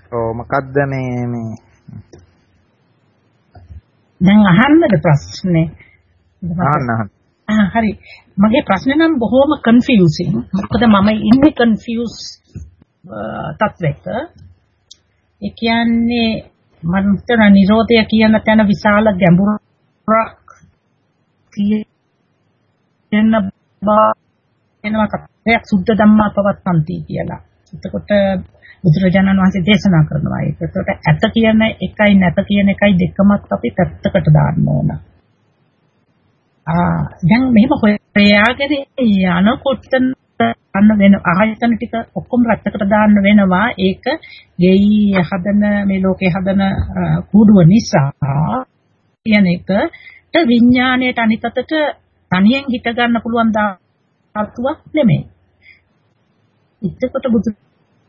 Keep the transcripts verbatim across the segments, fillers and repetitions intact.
ඔව් මොකද්ද මේ මේ දැන් අහන්නද ප්‍රශ්නේ? අහන්න අහන්න. ආ හරි. මගේ ප්‍රශ්නේ නම් බොහොම කන්ෆියුසින්. මොකද මම ඉන්නේ කන්ෆියුස් තත්වයක. ඒ කියන්නේ මම හිතන නිරෝධය කියන තැන විශාල ගැඹුරක් තියෙන බව කතාවක් සුද්ධ ධම්මා පවත්තන්ති කියලා. එතකොට බුදුරජාණන් වහන්සේ දේශනා කරනවා. ඒකට ඇත කියන එකයි නැත කියන එකයි දෙකමත් අපි පැත්තකට දාන්න ඕන. ආ දැන් මෙහෙම හොයාගෙන යනකොට අන්න වෙන ආයතන ටික ඔක්කොම රැත්තකට දාන්න වෙනවා. ඒක ගෙයි හදන මේ ලෝකේ හදන කූඩුව නිසා කියන එකට විඥාණයට අනිතතට තනියෙන් හිට ගන්න පුළුවන් ධාතුවක් නෙමෙයි. එතකොට බුදු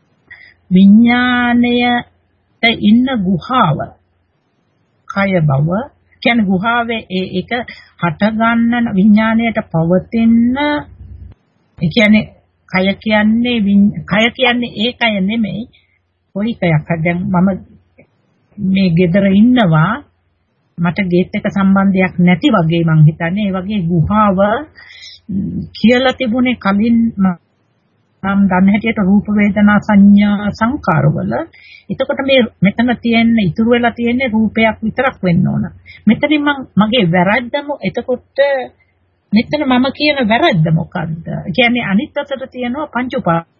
විඥාණයට ඉන්න ගුහාව කය බව කියන්නේ ගුහාවේ ඒක හට ගන්න විඥාණයට පවතින ඒ කියන්නේ කය කියන්නේ කය කියන්නේ ඒ කය නෙමෙයි කොයි කයක්. දැන් මම මේ gedara ඉන්නවා මට ගේට් එක සම්බන්ධයක් නැති වගේ මං හිතන්නේ. ඒ වගේ ගුහාව කියලා තිබුණේ කලින් නම් දන්න හැටියට රූප වේදනා සංඥා සංකාරවල. එතකොට මේ මෙතන තියෙන ඉතුරු වෙලා තියෙන්නේ රූපයක් විතරක් වෙන්න ඕන. මෙතනින් මම මගේ වැරද්දම එතකොට මෙතන මම කියන වැරද්ද මොකද්ද? කියන්නේ අනිත් අතට තියෙනවා පංච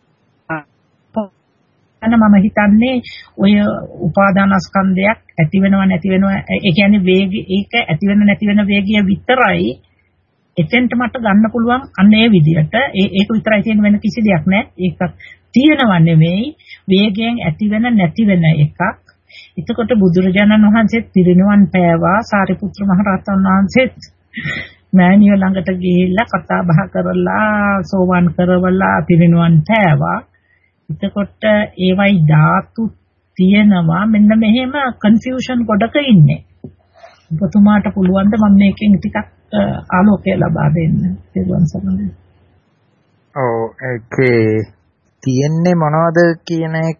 උපාදාන. මම හිතන්නේ ඔය උපාදානස්කන්ධයක් ඇති වෙනව නැති වෙනව ඒ කියන්නේ වේග ඒක ඇති වෙන නැති වෙන වේගය විතරයි එතෙන්ට මට ගන්න පුළුවන් අන්න ඒ විදිහට. ඒ ඒක විතරයි තියෙන වෙන කිසි දෙයක් නැහැ. ඒක තියෙනව නෙමෙයි වේගයෙන් ඇති වෙන නැති වෙන එකක්. එතකොට බුදුරජාණන් වහන්සේත් පිරිනිවන් පෑවා. සාරිපුත්‍ර මහ රහතන් වහන්සේත් මෑණිය ළඟට ගිහිල්ලා කතා බහ කරලා සෝවන් කරවලා පිරිනිවන් පෑවා. එතකොට ඒවයි ධාතු තියෙනවා. මෙන්න මෙහෙම කන්ෆියුෂන් ගොඩක ඉන්නේ. ඔබතුමාට පුළුවන් ද මම මේකෙන් ටිකක් ආලෝකය ලබා දෙන්න. ඒවන් සමහරවිට. ඔව් ඒකේ තියෙන්නේ මොනවද කියන එක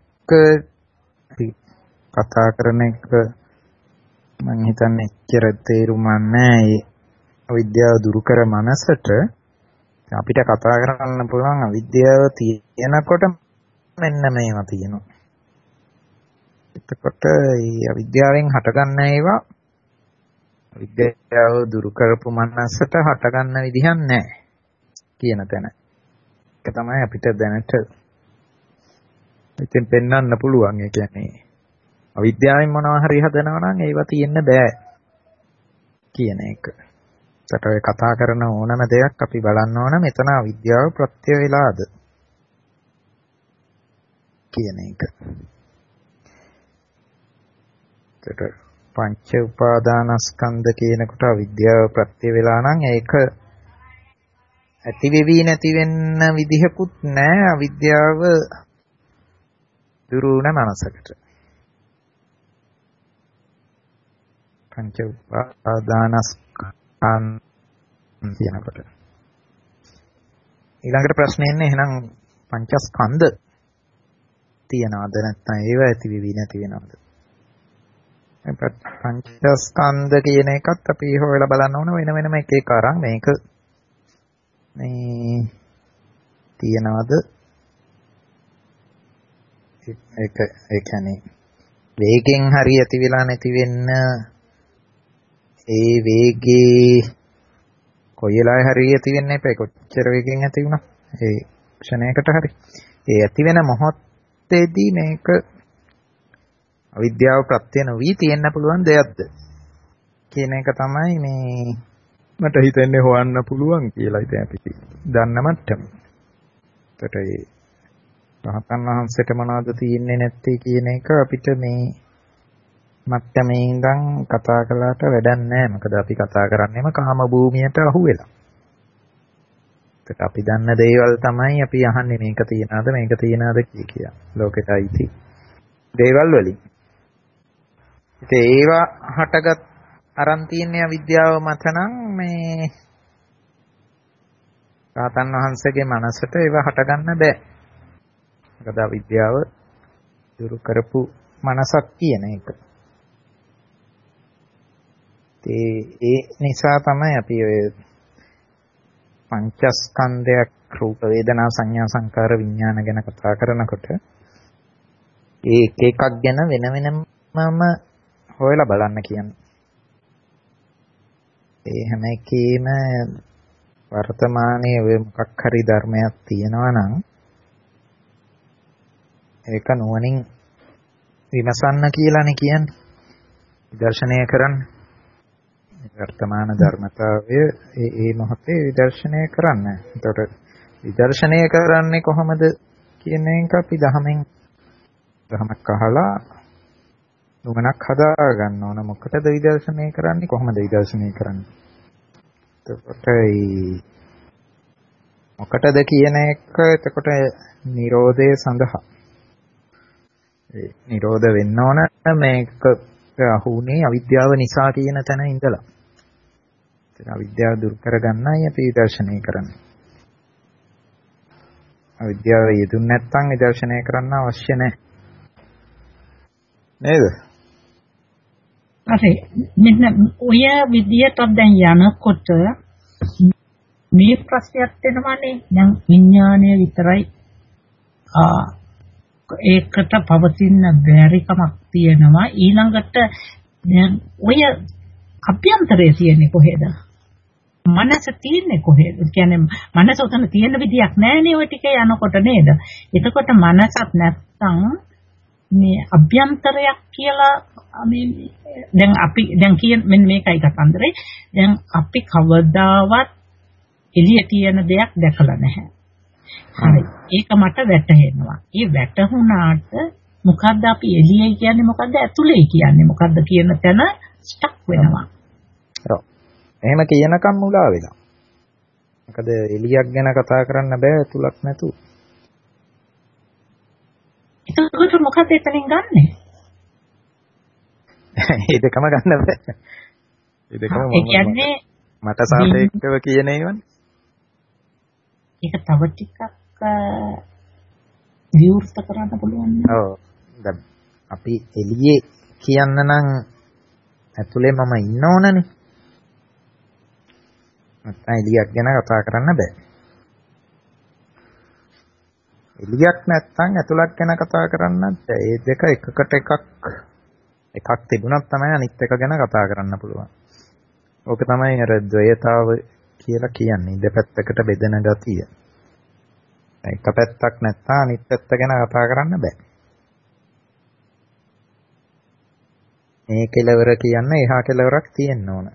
කතා කරන එක මම හිතන්නේ එච්චර තේරුම් නැහැ. අවිද්‍යාව දුරු කර මනසට අපිට කතා කරන්න පුළුවන් අවිද්‍යාව තියෙනකොට මෙන්න මේවා තියෙනවා. එතකොට මේ අවිද්‍යාවෙන් හටගන්න ඒවා විද්‍යාව දුරු කරපු මනසට හටගන්න විදිහක් නැහැ කියන තැන. ඒක තමයි අපිට දැනට ඉතින් පෙන්වන්න පුළුවන්. ඒ කියන්නේ අවිද්‍යාවෙන් මොනවා හරි හදනවා නම් ඒවා තියෙන්න බෑ කියන එක. ඒකට ඔය කතා කරන ඕනම දෙයක් අපි බලන්න ඕන මෙතන අවිද්‍යාව ප්‍රත්‍ය වේලාද කියන එක. ඒකට පංච උපාදානස්කන්ධ කියනකොට අවිද්‍යාව ප්‍රත්‍ය වේලා නම් ඒක ඇති වෙවි නැති වෙන්න විදිහකුත් නැහැ අවිද්‍යාව දුරු වුණ මනසකට. පංච උපාදානස්කන්ධ කියනකොට ඊළඟට ප්‍රශ්නේ එන්නේ එහෙනම් පංචස්කන්ධ තියනවද නැත්නම් ඒව ඇති වෙවි නැති වෙනවද? පංචස්කන්ධ කියන එකත් අපි හොයලා බලන්න ඕන වෙන වෙනම එක එක අරන් මේක මේ තියනවද ඒක ඒ කියන්නේ වේගෙන් හරි ඇති වෙලා නැති වෙන්න ඒ වේගේ කොයිලා හරි ඇති වෙන්න එපා. කොච්චර වේගෙන් ඇති වුණා ඒ ක්ෂණයකට හරි ඒ ඇති වෙන මොහොතේදී මේක අවිද්‍යාව ප්‍රත්‍ය නොවි තියෙන්න පුළුවන් දෙයක්ද කියන එක තමයි මේ මට හිතෙන්නේ හොයන්න පුළුවන් කියලා ඉතින් අපි දන්න මට්ටම. ඒකට ඒ රහතන් වහන්සේට මොනවද තියෙන්නේ නැත්තේ කියන එක අපිට මේ මට්ටමේ ඉඳන් කතා කළාට වැඩක් නැහැ. මොකද අපි කතා කරන්නේම කාම භූමියට අහු වෙලා. ඒකට අපි දන්න දේවල් තමයි අපි අහන්නේ මේක තියනවාද මේක තියනවාද කිය කිය. ලෝකෙට අයිති දේවල් වලින්. ඉතින් ඒවා හටගත් අරන් තියෙන අවිද්‍යාව මත නම් මේ රහතන් වහන්සේගේ මනසට ඒවා හටගන්න බෑ. මොකද අවිද්‍යාව දුරු කරපු මනසක් කියන එක. ඒ නිසා තමයි අපි ඔය පංචස්කන්ධයක් රූප වේදනා සංඥා සංකාර විඥාන ගැන කතා කරනකොට ඒ එක එකක් ගැන වෙන වෙනමම හොයලා බලන්න කියන්නේ. ඒ හැම එකේම වර්තමානයේ ඔය මොකක් හරි ධර්මයක් තියෙනවා නම් ඒක නුවණින් විමසන්න කියලානේ කියන්නේ. විදර්ශනය කරන්න. වර්තමාන ධර්මතාවය ඒ ඒ මොහොතේ විදර්ශනය කරන්න. එතකොට විදර්ශනය කරන්නේ කොහොමද කියන එක අපි දහමෙන් දහමක් අහලා නුවණක් හදා ගන්න ඕන. මොකටද විදර්ශනය කරන්නේ? කොහොමද විදර්ශනය කරන්නේ? එතකොට මොකටද කියන එක එතකොට නිරෝධය සඳහා ඒ නිරෝධ වෙන්න ඕන මේක අහුනේ අවිද්‍යාව නිසා කියන තැන ඉඳලා. එතන අවිද්‍යාව දුරු කරගන්නයි අපි විදර්ශනය කරන්නේ. අවිද්‍යාව යෙදුන් නැත්නම් විදර්ශනය කරන්න අවශ්‍ය නැහැ. නේද? හරි. මෙන්න ඔය විදියට දැන් යනකොට මේ ප්‍රශ්නයක් වෙනවානේ. දැන් විඥානය විතරයි ආ ඒකට පවතින බැරිකමක් තියෙනවා. ඊළඟට දැන් ඔය අභ්‍යන්තරයේ තියෙන්නේ කොහෙද? මනස තියෙන්නේ කොහෙද? කියන්නේ මනස උතන තියෙන විදියක් නැහැනේ ඔය ටික යනකොට නේද? එතකොට මනසක් නැත්තම් මේ අභ්‍යන්තරයක් කියලා මේ දැන් අපි දැන් කියන මෙන්න මේකයි කතන්දරේ. දැන් අපි කවදාවත් එළිය තියෙන දෙයක් දැකලා නැහැ. හරි. ඒක මට වැටහෙනවා. ඒ වැටහුණාට මොකද්ද අපි එළියේ කියන්නේ මොකද්ද ඇතුලේ කියන්නේ මොකද්ද කියන තැන ස්ටක් වෙනවා. ඔව්. එහෙම කියනකම් මුලා වෙනවා. මොකද එළියක් ගැන කතා කරන්න බෑ ඇතුලක් නැතුව. ඒක මොකද එතනින් ගන්නෙ? ඒ දෙකම ගන්න බෑ. ඒ දෙකම කියන්නේ මට සාපේක්ෂව කියන ඒවානේ. ඒක තව ටිකක් විවෘත කරන්න පුළුවන් නේද? ඔව්. දැන් අපි එළියේ කියන්න නම් ඇතුලේ මම ඉන්න ඕනනේ. නැත්නම් එළියක් ගැන කතා කරන්න බෑ. එළියක් නැත්නම් ඇතුලක් ගැන කතා කරන්නත් බෑ. ඒ දෙක එකකට එකක් එකක් තිබුණත් තමයි අනිත් එක ගැන කතා කරන්න පුළුවන්. ඕක තමයි අර ද්වයතාව කියලා කියන්නේ. දෙපැත්තකට බෙදෙන ගතිය. එක පැත්තක් නැත්නම් අනිත් පැත්ත ගැන කතා කරන්න බෑ. මේ කෙලවර කියන්නේ එහා කෙලවරක් තියෙන්න ඕන.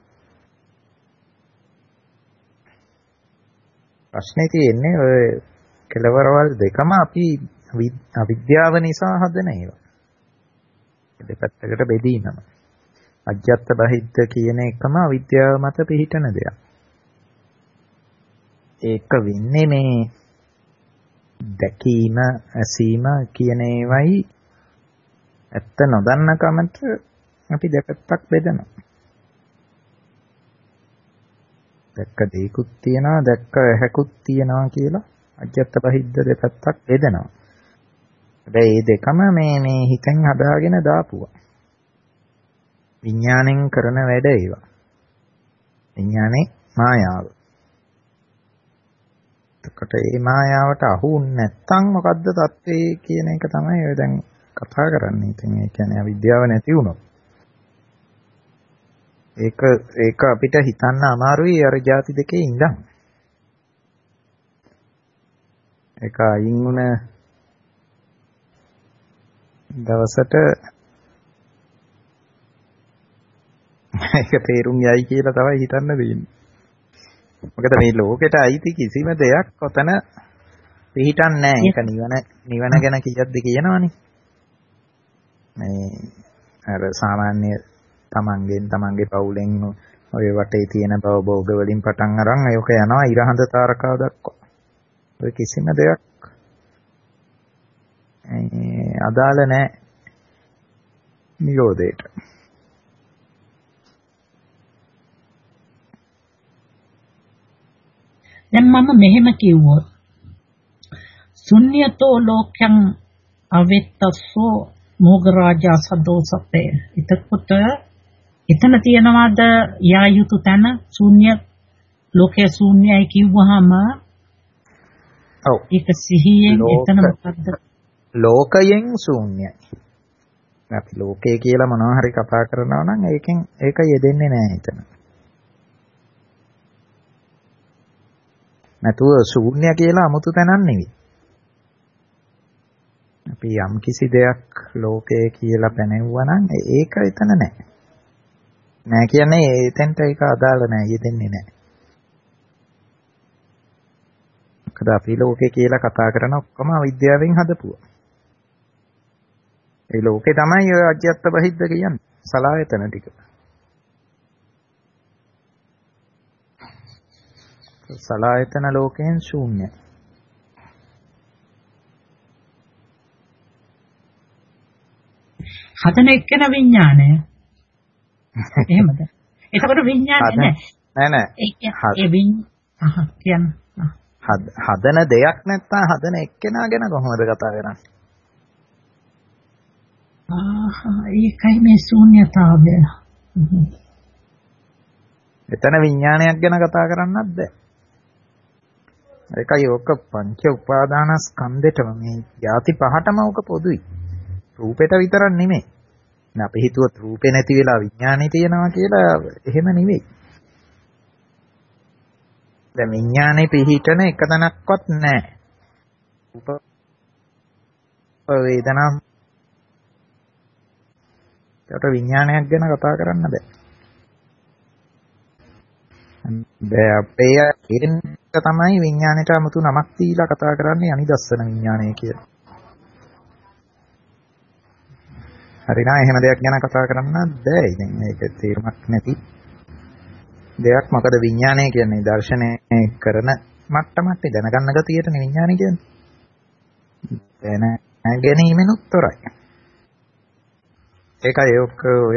ප්‍රශ්නේ තියෙන්නේ ඔය කෙලවරවල් දෙකම අපි අවිද්‍යාව නිසා හදන ඒවා. දෙපැත්තකට බෙදීනම. අජ්ජත් බහිද්ද කියන එකම අවිද්‍යාව මත පිහිටන දෙයක්. ඒක වෙන්නේ මේ දැකීම, ඇසීම කියන ඒවයි ඇත්ත නොදන්න කමට අපි දෙපැත්තක් බෙදනවා. දැක්ක දෙයක්ත් තියනවා, දැක්ක ඇහැකුත් තියනවා කියලා අජ්ජත් බහිද්ද දෙපැත්තක් බෙදනවා. හැබැයි මේ දෙකම මේ මේ හිතෙන් හදාගෙන දාපුවා. විඥාණයෙන් කරන වැඩ ඒවා. විඥානේ මායාව. එතකොට මේ මායාවට අහු නැත්තම් මොකද්ද தත්ත්වේ කියන එක තමයි ඔය දැන් කතා කරන්නේ. ඉතින් ඒ කියන්නේ අවිද්‍යාව නැති වුණොත්. ඒක ඒක අපිට හිතන්න අමාරුයි අර જાති දෙකේ ඉඳන්. ඒක අයින් වුණ දවසට ඒක තේරුම් යයි කියලා තමයි හිතන්න දෙන්නේ. මොකද මේ ලෝකෙට අයිති කිසිම දෙයක් ඔතන පිහිටන්නේ නැහැ. ඒක නිවන නිවන ගැන කියද්දි කියනවනේ. මේ අර සාමාන්‍ය තමන්ගෙන් තමන්ගේ පවුලෙන් ඔය වටේ තියෙන බව භෝග වලින් පටන් අරන් ඒක යනවා ඉරහඳ තාරකාව දක්වා. ඔය කිසිම දෙයක් අදාළ නැහැ නිරෝධයට. දැන් මම මෙහෙම කිව්වොත් ශුන්‍යතෝ ලෝකං අවෙත්තසෝ මෝගරාජ සද්දෝසප්පේ. එතකොට එතන තියනවාද යා යුතු තැන ශූන්‍ය ලෝකයේ ශූන්‍යයි කිව්වහම ඔව් ඒක සිහියෙන් එතන මොකද්ද? ලෝකයෙන් ශූන්‍යයි. අපි ලෝකය කියලා මොනවා හරි කතා කරනවා නම් ඒකෙන් ඒක යෙදෙන්නේ නැහැ එතන. නැතුව ශූන්‍ය කියලා 아무තු තැනක් නෙවෙයි. අපි යම් කිසි දෙයක් ලෝකය කියලා පැනෙවුවා නම් ඒක එතන නැහැ. නෑ කියන්නේ එතෙන්ට ඒක අදාළ නැහැ, යෙදෙන්නේ නැහැ. මොකද අපි ලෝකය කියලා කතා කරන ඔක්කොම අවිද්‍යාවෙන් හදපුවා. ඒ ලෝකේ තමයි ඔය අජ්‍යත්ත බහිද්ද කියන්නේ. සලායතන ටික. සලායතන ලෝකයෙන් ශූන්‍යයි. හදන එක්කන විඥානය. එහෙමද? එතකොට විඥානය නෑ. නෑ නෑ. ඒ විඤ් අහ කියන්න. හදන දෙයක් නැත්නම් හදන එක්කෙනා ගැන කොහොමද කතා කරන්නේ? ඒකයි මේ ශූන්‍යතාවය. එතන විඥානයක් ගැන කතා කරන්නත් බෑ. ඒකයි ඔක පංච උපාදානස්කන්ධෙටම මේ ಜಾති පහටම ඔක පොදුයි. රූපෙට විතරක් නෙමෙයි. දැන් අපි හිතුවත් රූපේ නැති වෙලා විඥානේ තියෙනවා කියලා එහෙම නෙමෙයි. දැන් විඥානේ පිහිටන එක තැනක්වත් නැහැ. රූප වේදනා ඒකට විඥානයක් ගැන කතා කරන්න බෑ. බෑ අපේ කියන තමයි විඥාණයට 아무තු නමක් දීලා කතා කරන්නේ අනිදස්සන විඥානය කියලා. හරිනා එහෙම දෙයක් ගැන කතා කරන්නත් බෑ. ඉතින් මේක තේරුමක් නැති දෙයක්. මොකද විඥානය කියන්නේ දර්ශනය කරන මට්ටමක් දැනගන්න ගතියටනේ විඥානය කියන්නේ. දැන ගැනීමෙනුත් තොරයි. ඒකයි ඔක ඔය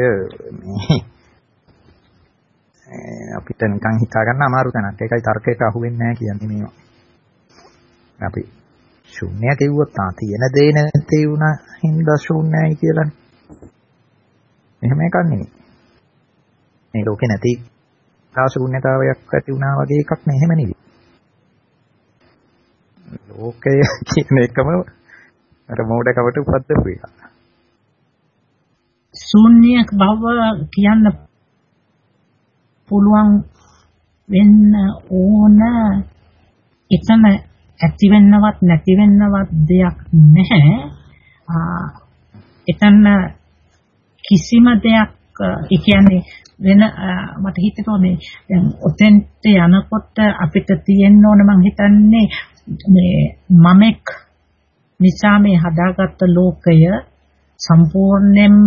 අපිට නිකන් හිතා ගන්න අමාරු තැනක්. ඒකයි තර්කයට අහු වෙන්නේ නැහැ කියන්නේ මේවා. අපි ශූන්‍ය කිව්වොත් තා තියෙන දේ නැති වුණා හින්දා ශූන්‍යයි කියලානේ. එහෙම එකක් නෙමෙයි. මේ ලෝකේ නැති තා ශූන්‍යතාවයක් ඇති වුණා වගේ එකක් නෙමෙයි. එහෙම නෙවෙයි. ලෝකය කියන එකම අර මෝඩකමට උපද්දපු එක. ශූන්‍ය බව කියන්න පුළුවන් වෙන්න ඕන එතන ඇති වෙන්නවත් නැති වෙන්නවත් දෙයක් නැහැ. එතන කිසිම දෙයක් ඒ කියන්නේ වෙන මට හිතෙනවා මේ දැන් ඔතෙන්ට යනකොට අපිට තියෙන්න ඕන මං හිතන්නේ මේ මමෙක් නිසා මේ හදාගත්ත ලෝකය සම්පූර්ණයෙන්ම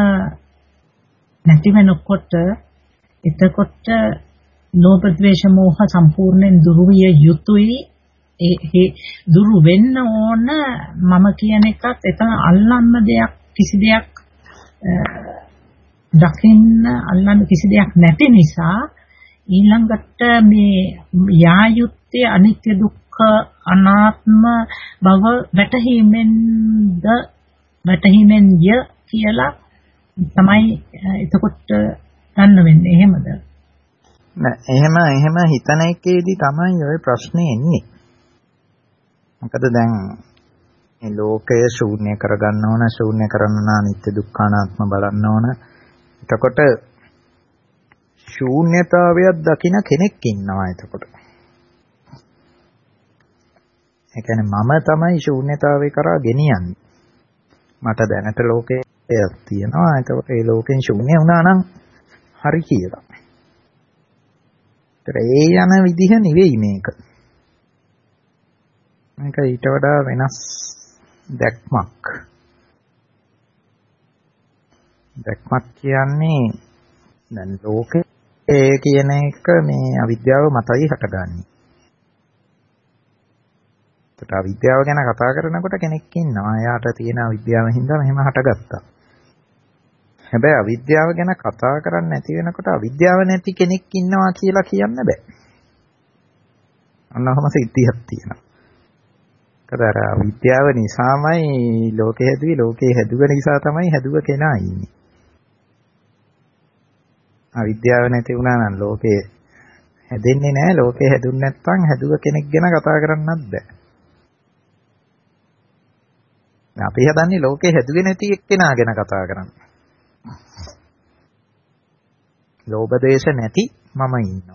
නැති වෙනකොට එතකොට ලෝභ ද්වේෂ මෝහ සම්පූර්ණයෙන් දුරු විය යුතුයි. ඒ දුරු වෙන්න ඕන මම කියන එකත් එතන අල්ලන්න දෙයක් කිසි දෙයක් දකින්න අල්ලන්න කිසි දෙයක් නැති නිසා ඊළඟට මේ යා යුත්තේ අනිත්‍ය දුක්ඛ අනාත්ම බව වැටහීමෙන්ද වැටහීමෙන් ය කියලා තමයි එතකොට ගන්න වෙන්නේ. එහෙමද? නෑ එහෙම එහෙම හිතන එකේදී තමයි ওই ප්‍රශ්නේ එන්නේ. මොකද දැන් මේ ලෝකය ශූන්‍ය කරගන්න ඕන, ශූන්‍ය කරන්න අනිත්‍ය දුක්ඛ අනාත්ම බලන්න ඕන. එතකොට ශූන්‍යතාවයක් දකින කෙනෙක් ඉන්නවා එතකොට. ඒ කියන්නේ මම තමයි ශූන්‍යතාවේ කරා ගෙනියන්නේ. මට දැනට ලෝකයක් තියෙනවා. එතකොට ඒ ලෝකෙන් ශූන්‍ය වුණා නම් හරි කියලා. ඒතර ඒ යන විදිහ නෙවෙයි මේක. මේක ඊට වඩා වෙනස් දැක්මක්. දැක්මක් කියන්නේ දැන් ලෝකේ කියන එක මේ අවිද්‍යාව මතයි හටගන්නේ. ඒකට අවිද්‍යාව ගැන කතා කරනකොට කෙනෙක් ඉන්නවා. එයාට තියෙන අවිද්‍යාව හින්දා මෙහෙම හටගත්තා. හැබැයි අවිද්‍යාව ගැන කතා කරන්නේ නැති වෙනකොට අවිද්‍යාව නැති කෙනෙක් ඉන්නවා කියලා කියන්න බෑ. අන්නවම සිද්ධියක් තියෙනවා. ඒතර විද්‍යාව නිසාමයි ලෝකෙ හැදුවේ ලෝකේ හැදුව නිසා තමයි හැදුව කෙනා ඉන්නේ. අවිද්‍යාව නැති වුණා නම් ලෝකේ හැදෙන්නේ නැහැ. ලෝකේ හැදුන්නේ නැත්නම් හැදුව කෙනෙක් ගැන කතා කරන්නත් බෑ. අපි හදන්නේ ලෝකේ හැදුවේ නැති එක්කෙනා ගැන කතා කරන්න. ලෝභ දේශ නැති මම ඉන්නවා.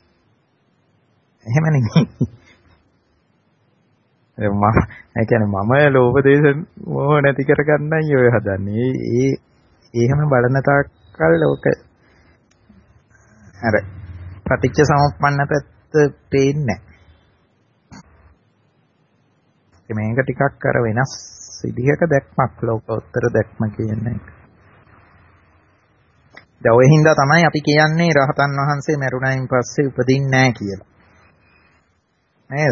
එහෙම නෙමෙයි. මම ඒ කියන්නේ මම ලෝභ දේශ මොහ නැති කරගන්නයි ඔය හදන්නේ. ඒ එහෙම බලන තාක්කල් ලෝක අර ප්‍රතිච්ඡ සමුප්පන්න පැත්ත පේන්නේ නැහැ. මේක ටිකක් අර වෙනස් විදිහක දැක්මක් ලෝකෝත්තර දැක්ම කියන එක. දැන් ඔය හින්දා තමයි අපි කියන්නේ රහතන් වහන්සේ මරුණයින් පස්සේ උපදින්නේ නැහැ කියලා. නේද?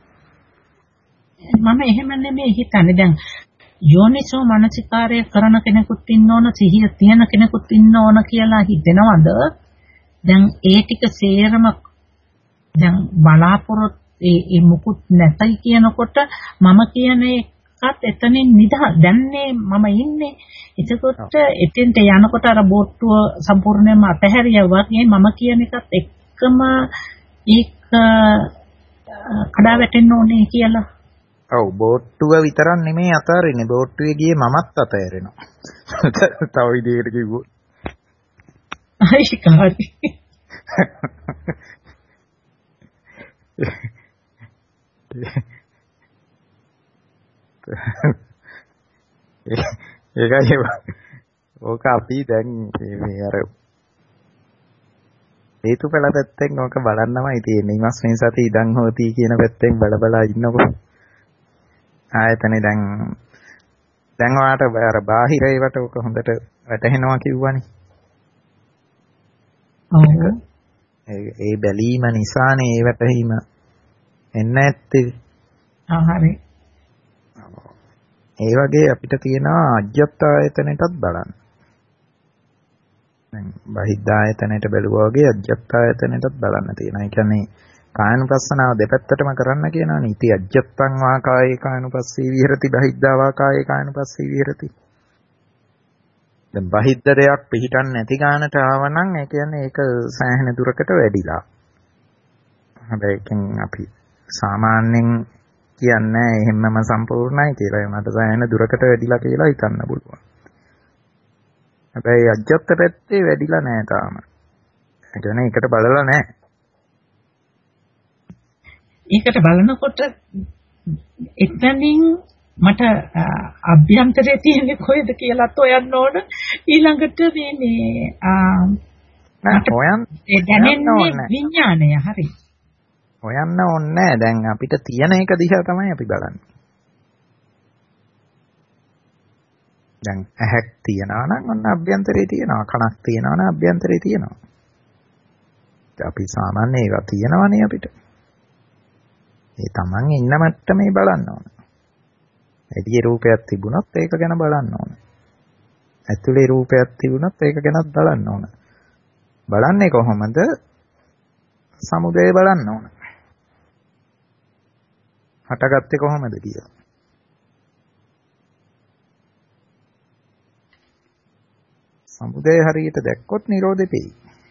මම එහෙම නෙමෙයි හිතන්නේ. දැන් යෝනිසෝ මනසිකාරය කරන කෙනෙකුත් ඉන්න ඕන, සිහිය තියෙන කෙනෙකුත් ඉන්න ඕන කියලා හිතෙනවද? දැන් ඒ ටික සේරම දැන් බලාපොරොත්තු ඒ ඒ මුකුත් නැතයි කියනකොට මම කියන එකත් එතනින් නිදහස්. දැන්නේ මම ඉන්නේ. එතකොට එතෙන්ට යනකොට අර බෝට්ටුව සම්පූර්ණයෙන්ම අතහැරියා වගේ මම කියන එකත් එක්කම ඒක කඩා වැටෙන්න ඕනේ කියලා. ඔව් බෝට්ටුව විතරක් නෙමෙයි අතාරින්නේ. බෝට්ටුවේ ගියේ මමත් අතහැරෙනවා. තව විදිහකට කිව්වොත්. අයිකාරි. ඒකයි ඕක අපි දැන් මේ අර හේතුඵල පැත්තෙන් ඕක බලන්නමයි තියෙන්නේ. ඊමස්මින් සති ඉදන් හොති කියන පැත්තෙන් බල බල ඉන්නකො. ආයතනේ දැන් දැන් ඔයාට අර බාහිර ඒවට ඕක හොඳට වැටහෙනවා කිව්වනේ. ඔව්. ඒ බැලීම නිසානේ ඒ වැටහීම එන්න ඇත්තේ. ආ හරි. ඒ වගේ අපිට තියෙනවා අජ්ජත් ආයතනෙටත් බලන්න. දැන් බහිද්ධ ආයතනෙට බැලුවා වගේ අජ්ජත් ආයතනෙටත් බලන්න තියෙනවා. ඒ කියන්නේ කායනුපස්සනාව දෙපැත්තටම කරන්න කියනවනේ. ඉති අජ්ජත්තං වා කායේ කායනුපස්සී විහෙරති බහිද්ධා වා කායේ කායනුපස්සී විහෙරති. දැන් බහිද්ධ දෙයක් පිළිටන් නැති ගානට ආවනම් ඒ කියන්නේ ඒක සෑහෙන දුරකට වැඩිලා. හැබැයි ඒකෙන් අපි සාමාන්‍යයෙන් කියන්නේ එහෙමම සම්පූර්ණයි කියලා. මට සෑහෙන දුරකට වැඩිලා කියලා හිතන්න පුළුවන්. හැබැයි අජ්ජත් පැත්තේ වැඩිලා නැහැ තාම. ඒ කියන්නේ ඒකට බලලා නැහැ. ඒකට බලනකොට එතනින් මට අභ්‍යන්තරයේ තියෙන්නේ කොහෙද කියලාත් හොයන්න ඕන. ඊළඟට මේ මේ මට හොයන්න දැනෙන්නේ විඥානය. හරි. හොයන්න ඕනේ නැහැ. දැන් අපිට තියෙන එක දිහා තමයි අපි බලන්නේ. දැන් ඇහක් තියනවා නම් ඔන්න අභ්‍යන්තරේ තියෙනවා. කනක් තියනවා නම් අභ්‍යන්තරේ තියෙනවා. අපි සාමාන්‍ය ඒවා තියෙනවනේ අපිට. ඒ තමන් ඉන්න මට්ටමේ බලන්න ඕන. එදියේ රූපයක් තිබුණොත් ඒක ගැන බලන්න ඕන. ඇතුලේ රූපයක් තිබුණොත් ඒක ගැනත් බලන්න ඕන. බලන්නේ කොහොමද? සමුදය බලන්න ඕන. හටගත්තේ කොහොමද කියලා. සමුදය හරියට දැක්කොත් නිරෝධෙ පෙයි.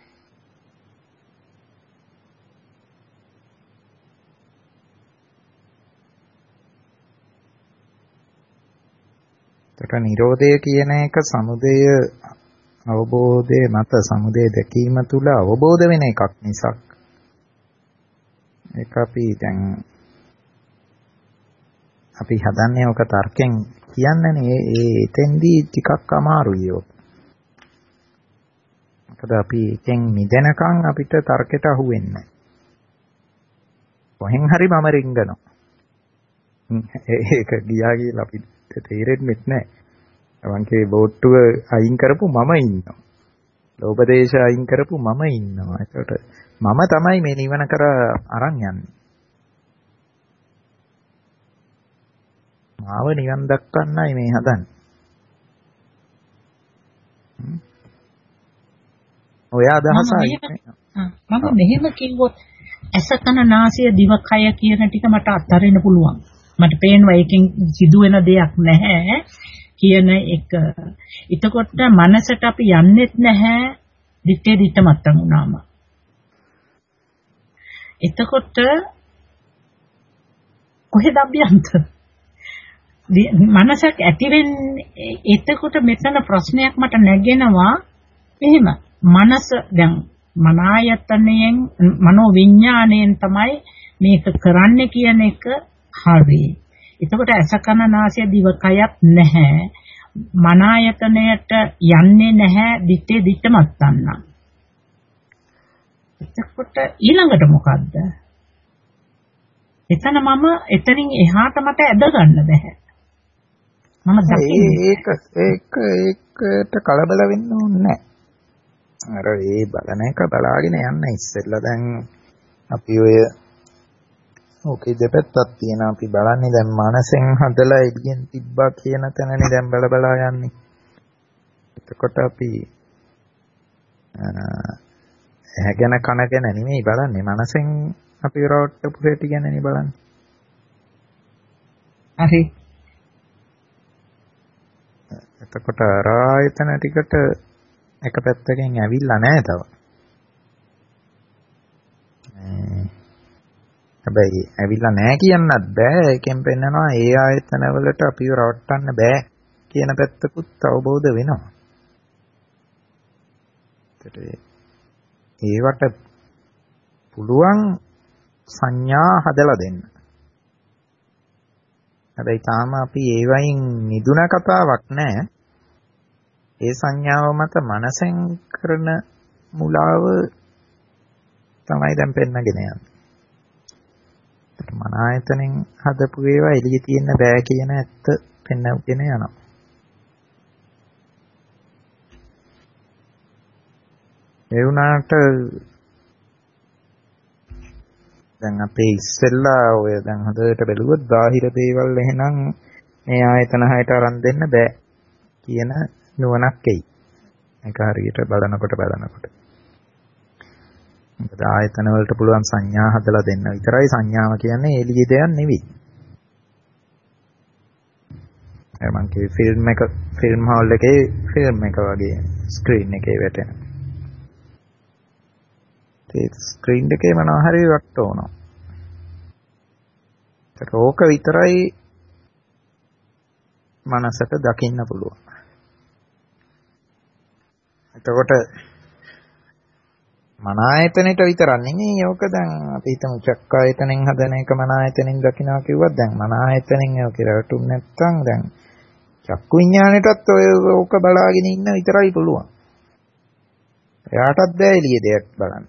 ඒක නිරෝධය කියන එක සමුදය අවබෝධයේ මත සමුදය දැකීම තුළ අවබෝධ වෙන එකක් නිසා. ඒක අපි දැන් අපි හදන්නේ ඔක තර්කෙන් කියන්නනේ. ඒ එතෙන්දී ටිකක් අමාරුයි ඔක. මොකද අපි එකෙන් මිදෙනකන් අපිට තර්කයට අහු වෙන්නේ නැහැ. කොහෙන් හරි මම රින්ගනවා. ඒක ගියා කියලා අපිට තේරෙන්නේ නැහැ. අවංකේ බෝට්ටුව අයින් කරපු මම ඉන්නවා. ලෝභ දේශ අයින් කරපු මම ඉන්නවා. ඒකට මම තමයි මේ නිවන කර අරන් යන්නේ. මාව නිවන් දක්වන්නයි මේ හදන්නේ. ඔය අදහසයි. මම මෙහෙම කිව්වොත් ඇස කන නාසය දිව කය කියන ටික මට අත්හරින්න පුළුවන්. මට පේනවා ඒකෙන් සිදුවෙන දෙයක් නැහැ කියන එක. එතකොට මනසට අපි යන්නෙත් නැහැ දිත්තේ දිත්ත මත්තන් වුණාම. එතකොට කොහෙද අභ්‍යන්තර? මනසක් ඇති වෙන්නේ. එතකොට මෙතන ප්‍රශ්නයක් මට නැගෙනවා. එහෙම මනස දැන් මනායතනයෙන් මනෝ විඥාණයෙන් තමයි මේක කරන්නේ කියන එක හරි. එතකොට අස කන නාසය දිව කයත් නැහැ. මනායතනයට යන්නේ නැහැ දිත්තේ දිත්ත මත්තන්න. එතකොට ඊළඟට මොකද්ද? එතන මම එතනින් එහාට මට ඇද ගන්න බෑ. මම දකින්නේ ඒක ඒක ඒකට කලබල වෙන්න ඕනේ නැහැ. අර ඒ බලන එක බලාගෙන යන්න ඉස්සෙල්ලා දැන් අපි ඔය ඕකේ දෙපැත්තක් තියෙනවා. අපි බලන්නේ දැන් මනසෙන් හදලා එළියෙන් තිබ්බා කියන තැනනේ දැන් බල බලා යන්නේ. එතකොට අපි ඇහැගෙන කනගෙන නෙමෙයි බලන්නේ, මනසෙන් අපි රවට්ටපු හැටි ගැනනේ බලන්නේ. හරි. එතකොට ආයතන ටිකට එක පැත්තකින් ඇවිල්ලා නැහැ තව. හැබැයි ඇවිල්ලා නැහැ කියන්නත් බෑ. ඒකෙන් පෙන්නනවා ඒ ආයතන වලට අපිව රවට්ටන්න බෑ කියන පැත්තකුත් අවබෝධ වෙනවා. ඒවට පුළුවන් සංඥා හදලා දෙන්න. හැබැයි තාම අපි ඒ වයින් නිදුන කතාවක් නැහැ. ඒ සංඥාව මත මනසෙන් කරන මුලාව තමයි දැන් පෙන්නගෙන යන්නේ. මන ආයතනෙන් හදපු ඒවා එළිය තියෙන්න බෑ කියන ඇත්ත පෙන්නගෙන යනවා. ඒ වුණාට දැන් අපේ ඉස්සෙල්ලා ඔය දැන් හදට බැලුවොත් බාහිර දේවල් එහෙනම් මේ ආයතන හයට අරන් දෙන්න බෑ කියන නුවණක් එයි. ඒක හරියට බලනකොට බලනකොට. මොකද ආයතන වලට පුළුවන් සංඥා හදලා දෙන්න විතරයි. සංඥාව කියන්නේ එළිය දෙයක් නෙවෙයි. ඒ මං කිව්වේ ෆිල්ම් එක ෆිල්ම් හෝල් එකේ ෆිල්ම් එක වගේ ස්ක්‍රීන් එකේ වැටෙන. ඒ ස්ක්‍රීන් එකේ මොනවා හරි වට්ටවනවා. ඒක ඕක විතරයි මනසට දකින්න පුළුවන්. එතකොට මන ආයතනෙට විතරක් නෙමෙයි ඕක දැන් අපි හිතමු චක්ක ආයතනෙන් හදන එක මන ආයතනෙන් දකින්නවා කිව්වත් දැන් මන ආයතනෙන් ඒක රටුම් නැත්තම් දැන් චක්කු විඥාණයටත් ඔය ඕක බලාගෙන ඉන්න විතරයි පුළුවන්. එයාටත් බෑ එළිය දෙයක් බලන්න.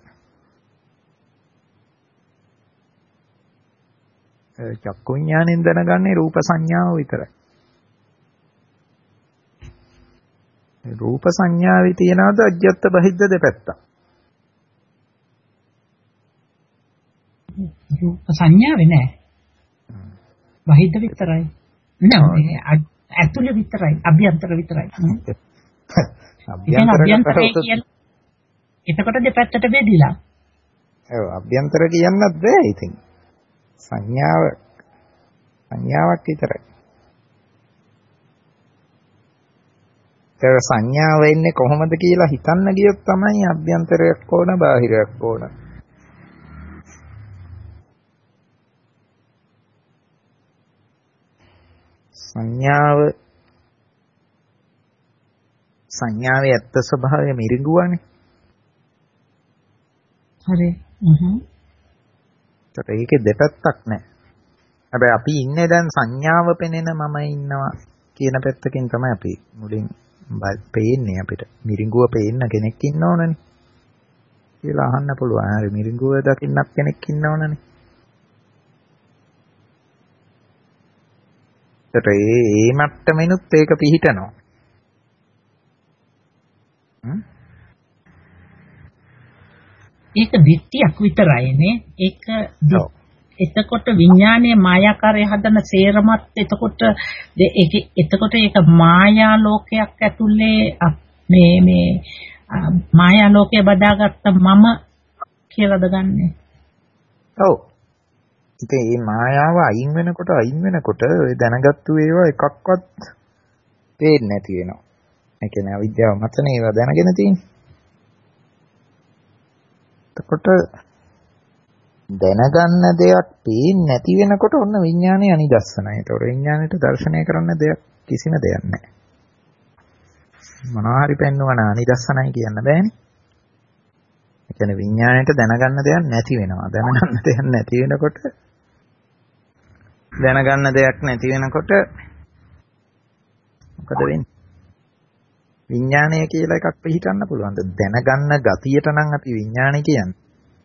චක්කු විඥාණයෙන් දැනගන්නේ රූප සංඥාව විතරයි. රූප සංඥාවේ තියනවාද අජ්ජත් බහිද්ද දෙපැත්ත. රූප සංඥාවේ නෑ. බහිද්ද විතරයි. නෑ ඇතුළේ විතරයි, අභ්‍යන්තර විතරයි. අභ්‍යන්තරේ කියන එතකොට දෙපැත්තට බෙදිලා. ඔව් අභ්‍යන්තර කියන්නත් බෑ ඉතින්. සංඥාව සංඥාවක් විතරයි. ඒ සංඥාව වෙන්නේ කොහොමද කියලා හිතන්න ගියොත් තමයි අභ්‍යන්තරයක් ඕන බාහිරයක් ඕන. සංඥාව සංඥාවේ ඇත්ත ස්වභාවය මිරිඟුවනේ. හරි. හ්ම්. ඒකේ දෙපැත්තක් නැහැ. හැබැයි අපි ඉන්නේ දැන් සංඥාව පෙනෙන මම ඉන්නවා කියන පැත්තකින් තමයි අපි මුලින් පේන්නේ අපිට. මිරිඟුව පේන්න කෙනෙක් ඉන්න ඕනනේ. කියලා අහන්න පුළුවන්. හරි මිරිඟුව දකින්නක් කෙනෙක් ඉන්න ඕනනේ. ඒත් ඒ ඒ මට්ටමිනුත් ඒක පිහිටනවා. ඒක දිට්ඨියක් විතරයිනේ. ඒක එතකොට විඥානයේ මායාකාරය හදන සේරමත් එතකොට ඒක එතකොට ඒක මායා ලෝකයක් ඇතුලේ මේ මේ මායා ලෝකේ බදාගත්ත මම කියලාද ගන්නෙ? ඔව්. ඉතින් මේ මායාව අයින් වෙනකොට අයින් වෙනකොට ඔය දැනගත්තු ඒවා එකක්වත් පේන්නේ නැති වෙනවා. ඒ කියන්නේ අවිද්‍යාව මතනේ ඒවා දැනගෙන තියෙන්නේ. එතකොට දැනගන්න දෙයක් පේන්නේ නැති වෙනකොට ඔන්න විඥානයේ අනිදස්සනයි. ඒතකොට විඥාණයට දර්ශනය කරන්න දෙයක් කිසිම දෙයක් නැහැ. මොනවා හරි පෙන්වන අනිදස්සනයි කියන්න බෑනේ. ඒ කියන්නේ විඥාණයට දැනගන්න දෙයක් නැති වෙනවා. දැනගන්න දෙයක් නැති වෙනකොට දැනගන්න දෙයක් නැති වෙනකොට මොකද වෙන්නේ? විඥානය කියලා එකක් පිළිහිටන්න පුළුවන්ද? දැනගන්න ගතියට නම් අපි විඥානය කියන්නේ.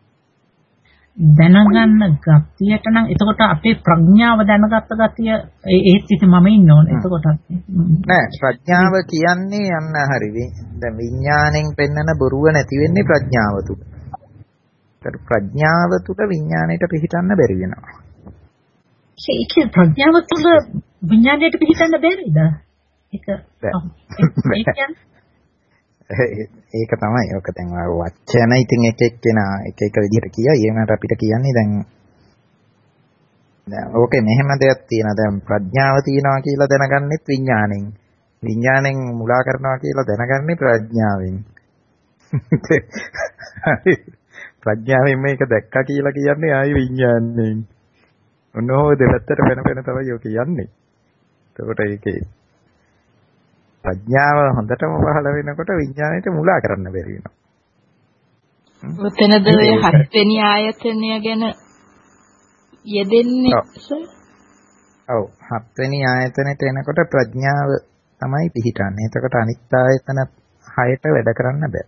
දැනගන්න ගතියට නම් එතකොට අපේ ප්‍රඥාව දැනගත්ත ගතිය ඒත් ඉතින් මම ඉන්න ඕනේ. එතකොට නෑ ප්‍රඥාව කියන්නේ යන්න හරි. දැන් විඥාණයෙන් පෙන්වන බොරුව නැති වෙන්නේ ප්‍රඥාව තුල. ඒකට ප්‍රඥාව තුල විඥාණයට පිළිහිටන්න බැරි වෙනවා. ඒක ප්‍රඥාව තුල විඥාණයට පිළිහිටන්න බැරිද? ඒක ඒක තමයි. ඔක දැන් වචන ඉතින් එක එක්කෙනා එක එක විදිහට කියයි. ඒකට අපිට කියන්නේ දැන් දැන් ඕකේ මෙහෙම දෙයක් තියෙනවා. දැන් ප්‍රඥාව තියනවා කියලා දැනගන්නෙත් විඥාණයෙන්. විඥාණයෙන් මුලා කරනවා කියලා දැනගන්නේ ප්‍රඥාවෙන්. ප්‍රඥාවෙන් මේක දැක්කා කියලා කියන්නේ ආයි විඥාණයෙන්. ඔන්නෝ දෙපැත්තට වෙන වෙන තමයි ඔය කියන්නේ. එතකොට ඒකේ ප්‍රඥාව හොඳටම පහළ වෙනකොට විඥාණයට මුලා කරන්න බැරි වෙනවා. ඔතනද ඔය හත්වෙනි ආයතනය ගැන යෙදෙන්නේ සර්? ඔව් හත්වෙනි ආයතනයට එනකොට ප්‍රඥාව තමයි පිහිටන්නේ. එතකොට අනිත් ආයතන හයට වැඩ කරන්න බෑ.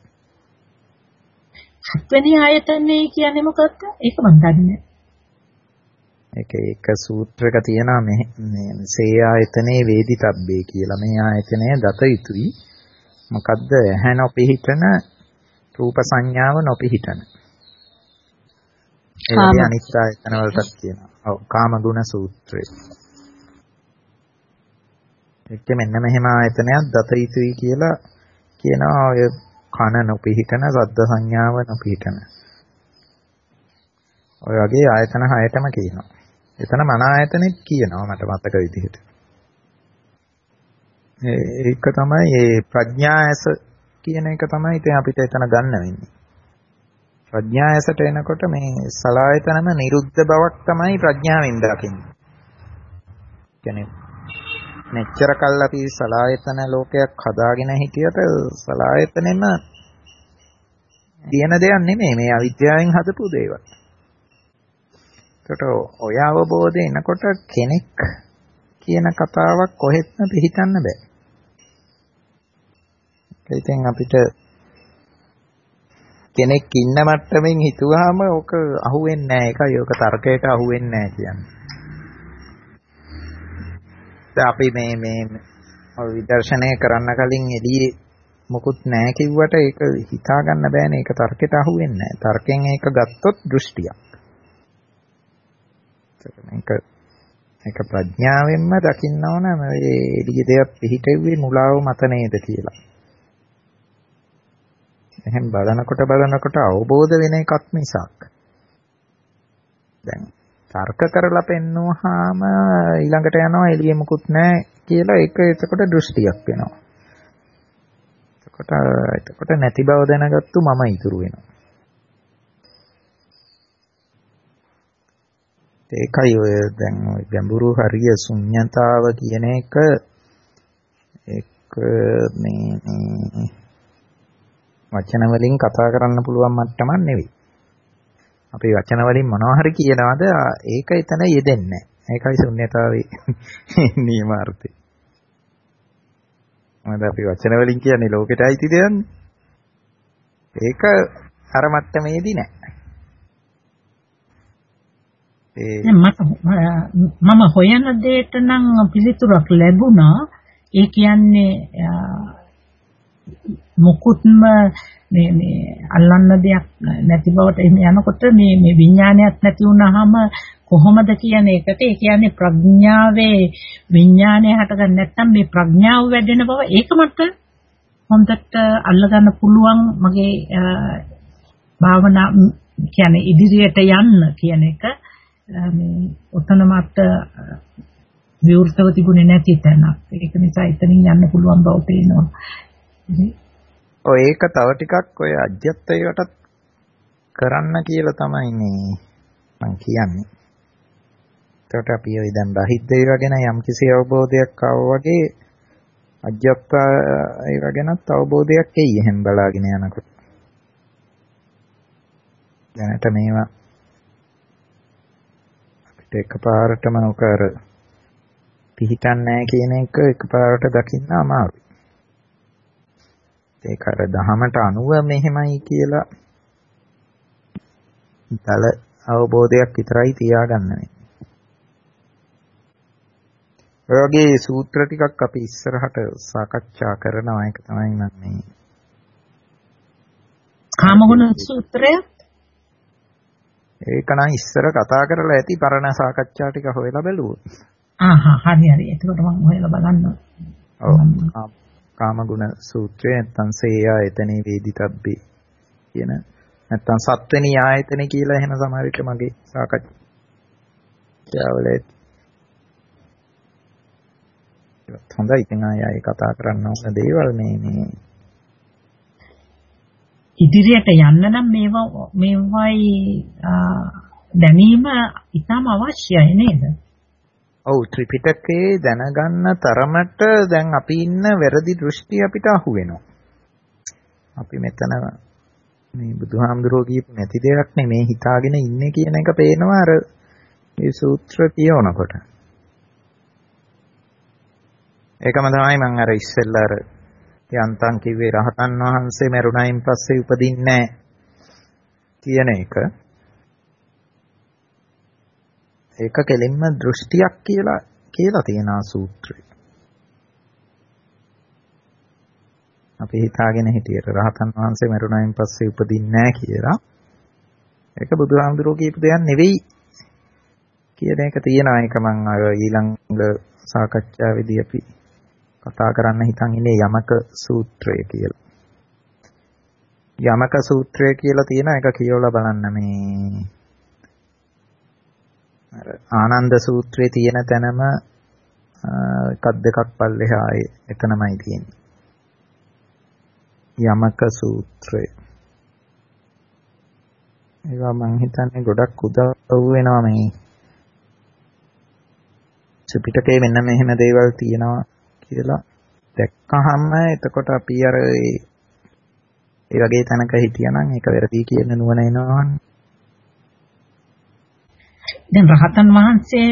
හත්වෙනි ආයතනේ කියන්නේ මොකක්ද? ඒක මම දන්නේ. ඒක එක සූත්‍රයක තියෙනවා මේ මේ සේ ආයතනේ වේදිතබ්බේ කියලා. මේ ආයතනය දත යුතුයි. මොකද්ද? ඇහැ නොපිහිටන රූප සංඥාව නොපිහිටන. ඒ වගේ අනිත් ආයතන වලටත් කියනවා. ඔව් කාම ගුණ සූත්‍රය. ඒක මෙන්න මෙහෙම ආයතනයක් දත යුතුයි කියලා කියනවා. ඔය කන නොපිහිටන, ශබ්ද සංඥාව නොපිහිටන. ඔය වගේ ආයතන හයටම කියනවා. එතන මන ආයතනෙත් කියනවා මට මතක විදිහට. ඒක තමයි මේ ප්‍රඥා ඇස කියන එක තමයි ඉතින් අපිට එතන ගන්න වෙන්නේ. ප්‍රඥා ඇසට එනකොට මේ සලආයතනම නිරුද්ධ බවක් තමයි ප්‍රඥාවෙන් දකින්නේ. කියන්නේ මෙච්චර කල් අපි සලආයතන ලෝකයක් හදාගෙන හිටියට සලආයතනෙම දින දෙයක් නෙමෙයි මේ අවිද්‍යාවෙන් හදපු දේවල්. ඒකට ඔය අවබෝධය එනකොට කෙනෙක් කියන කතාවක් කොහෙත්ම පිළිහිටන්න බෑ. ඉතින් අපිට කෙනෙක් ඉන්න මට්ටමින් හිතුවාම ඕක අහුවෙන්නේ නැහැ. ඒකයි ඕක තර්කයට අහුවෙන්නේ නැහැ කියන්නේ. අපි මේ මේ විදර්ශනය කරන්න කලින් එළියේ මොකුත් නැහැ කිව්වට ඒක හිතා ගන්න බෑනේ. ඒක තර්කයට අහුවෙන්නේ නැහැ. තර්කයෙන් ඒක ගත්තොත් දෘෂ්ටියක්. මේක ඒක ප්‍රඥාවෙන්ම දකින්න ඕන මේ එළිය දෙයක් පිළිහිටෙව්වේ මුලාව මත නේද කියලා. එහෙන් බලනකොට බලනකොට අවබෝධ වෙන එකක් මිසක් දැන් තර්ක කරලා පෙන්නුවාම ඊළඟට යනවා එළිය මොකුත් නැහැ කියලා ඒක එතකොට දෘෂ්ටියක් වෙනවා. එතකොට එතකොට නැති බව දැනගත්තු මම ඉතුරු වෙනවා. ඒකයි ඔය දැන් ඔය ගැඹුරු හරිය ශුන්‍යතාව කියන එක එක් මේ වචන වලින් කතා කරන්න පුළුවන් මට්ටමක් නෙවෙයි. අපි වචන වලින් මොනවා හරි කියනවාද ඒක එතන යෙදෙන්නේ නැහැ. ඒකයි ශුන්‍යතාවේ නියමාර්ථය. මොකද අපි වචන වලින් කියන්නේ ලෝකෙට අයිති දෙයක්නේ. ඒක අර මට්ටමේදී නැහැ. මම හොයන දෙයට නම් පිළිතුරක් ලැබුණා. ඒ කියන්නේ මොකුත්ම මේ මේ අල්ලන්න දෙයක් නැති බවට යනකොට මේ මේ විඥානයක් නැති වුනහම කොහොමද කියන එකට ඒ කියන්නේ ප්‍රඥාවේ විඥානය හටගන්න නැත්නම් මේ ප්‍රඥාව වැඩෙන බව ඒක මට හොඳට අල්ලගන්න පුළුවන් මගේ භාවනා කියන්නේ ඉදිරියට යන්න කියන එක. මේ ඔතන මට විවෘතව තිබුණේ නැති තැනක්. ඒක නිසා එතනින් යන්න පුළුවන් බව පේනවා. ඔය ඒක තව ටිකක් ඔය අජ්‍යත්තයටත් කරන්න කියලා තමයි මේ මම කියන්නේ. ඒකට අපි ඔය දැන් බහිද්දේ වගේ යම් කිසි අවබෝධයක් ආවා වගේ අජ්‍යත්ත ඒ වගේනත් අවබෝධයක් එයි එහෙම බලාගෙන යනකොට. දැනට මේවා අපිට එකපාරටම නොකර පිහිටන්නේ නැහැ කියන එක එකපාරට දකින්න අමාරුයි. ඒක අර දහමට අනුව මෙහෙමයි කියලා ඉතල අවබෝධයක් විතරයි තියාගන්න වෙන්නේ. ඔය වගේ සූත්‍ර ටිකක් අපි ඉස්සරහට සාකච්ඡා කරනවා. ඒක තමයි මම මේ කාමගුණ සූත්‍රය. ඒක නම් ඉස්සර කතා කරලා ඇති පරණ සාකච්ඡා ටික හොයලා බැලුවොත්. ආහා හරි හරි. ඒකට මම හොයලා බලන්න. ඔව්. කාමගුණ සූත්‍රය නැත්නම් සේයා එතනේ වේදිතබ්බේ කියන නැත්නම් සත්වෙනි ආයතන කියලා එහෙම සමහර විට මගේ සාකච්ඡාවල හොඳයි. ඉතින් ආයෙ කතා කරන්න ඕන දේවල් මේ මේ ඉදිරියට යන්න නම් මේවා මේවයි දැනීම ඉතාම අවශ්‍යයි නේද? ඔව් ත්‍රිපිටකේ දැනගන්න තරමට දැන් අපි ඉන්න වැරදි දෘෂ්ටි අපිට අහු වෙනවා. අපි මෙතන මේ බුදුහාමුදුරුවෝ කියපු නැති දෙයක් නෙමේ හිතාගෙන ඉන්නේ කියන එක පේනවා අර මේ සූත්‍ර කියවනකොට. ඒකම තමයි මම අර ඉස්සෙල්ලා අර යන්තම් කිව්වේ රහතන් වහන්සේ මරුණයින් පස්සේ උපදින්නේ කියන එක. ඒක කෙලින්ම දෘෂ්ටියක් කියලා කියලා තියෙනවා සූත්‍රය. අපි හිතාගෙන හිටියට රහතන් වහන්සේ මරුණයින් පස්සේ උපදින්නේ නැහැ කියලා. ඒක බුදුහාමුදුරුවෝ කියපු දෙයක් නෙවෙයි කියන එක තියෙනවා. ඒක මම අර ඊළඟ සාකච්ඡාවේදී අපි කතා කරන්න හිතන් ඉන්නේ යමක සූත්‍රය කියලා. යමක සූත්‍රය කියලා තියෙන එක කියවලා බලන්න මේ අර ආනන්ද සූත්‍රයේ තියෙන තැනම එකක් දෙකක් පල්ලෙහා එතනමයි තියෙන්නේ. යමක සූත්‍රය. ඒවා මම හිතන්නේ ගොඩක් උදව් වෙනවා මේ ත්‍රිපිටකයේ මෙන්න මෙහෙම දේවල් තියෙනවා කියලා දැක්කහම එතකොට අපි අර ඒ වගේ තැනක හිටියනම් ඒක වැරදි කියන නුවණ එනවනේ. දැන් රහතන් වහන්සේ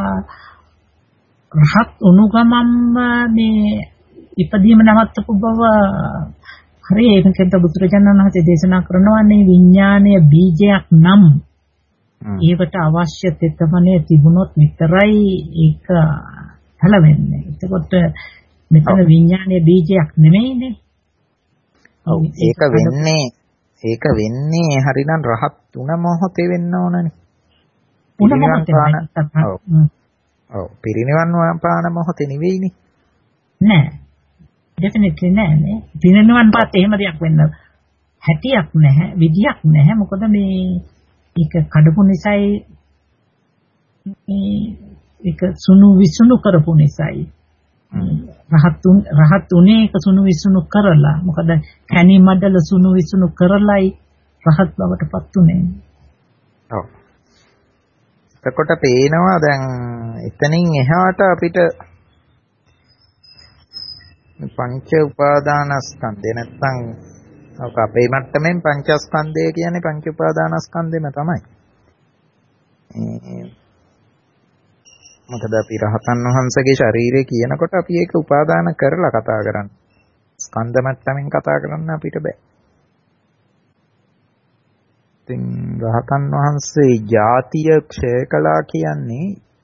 රහත් උණු ගමම්ම මේ ඉපදීම නවත්තපු බව හරි ඒකෙන්ද බුදුරජාණන් වහන්සේ දේශනා කරනවානේ විඥානීය බීජයක් නම් ඒකට අවශ්‍ය තෙතමනේ තිබුණොත් විතරයි ඒක හැලවෙන්නේ. එතකොට මෙතන විඥානීය බීජයක් නෙමෙයිනේ. ඔව් ඒක වෙන්නේ ඒක වෙන්නේ හරිනම් රහත් උණ මොහොතේ වෙන්න ඕනනේ. උණ මොහොතේ. ඔව්. ඔව් පිරිනිවන් පාන මොහොතේ නෙවෙයිනේ. නෑ. ඩෙෆිනිට්ලි නෑ නේ. පිරිනිවන් පාත් එහෙම දෙයක් වෙන්න හැටියක් නැහැ, විදියක් නැහැ. මොකද මේ ඒක කඩපු නිසායි මේ ඒක සුණු විසුණු කරපු නිසායි. රහතුන් රහත් උනේ ඒක සුණු විසුණු කරලා. මොකද කැණි මඩල සුණු විසුණු කරලයි රහත් බවටපත් උනේ. ඔව්. එතකොට පේනවා දැන් එතනින් එහාට අපිට පංච උපාදානස්කන්ධය නැත්නම් ඔක අපේ මට්ටමින් පංචස්කන්ධය කියන්නේ පංච උපාදානස්කන්ධෙම තමයි. මොකද අපි රහතන් වහන්සේගේ ශරීරය කියනකොට අපි ඒක උපාදාන කරලා කතා කරන්නේ. ස්කන්ධ මට්ටමින් කතා කරන්න අපිට බෑ. ඉතින් රහතන් වහන්සේ ජාතිය ක්ෂය කළා කියන්නේ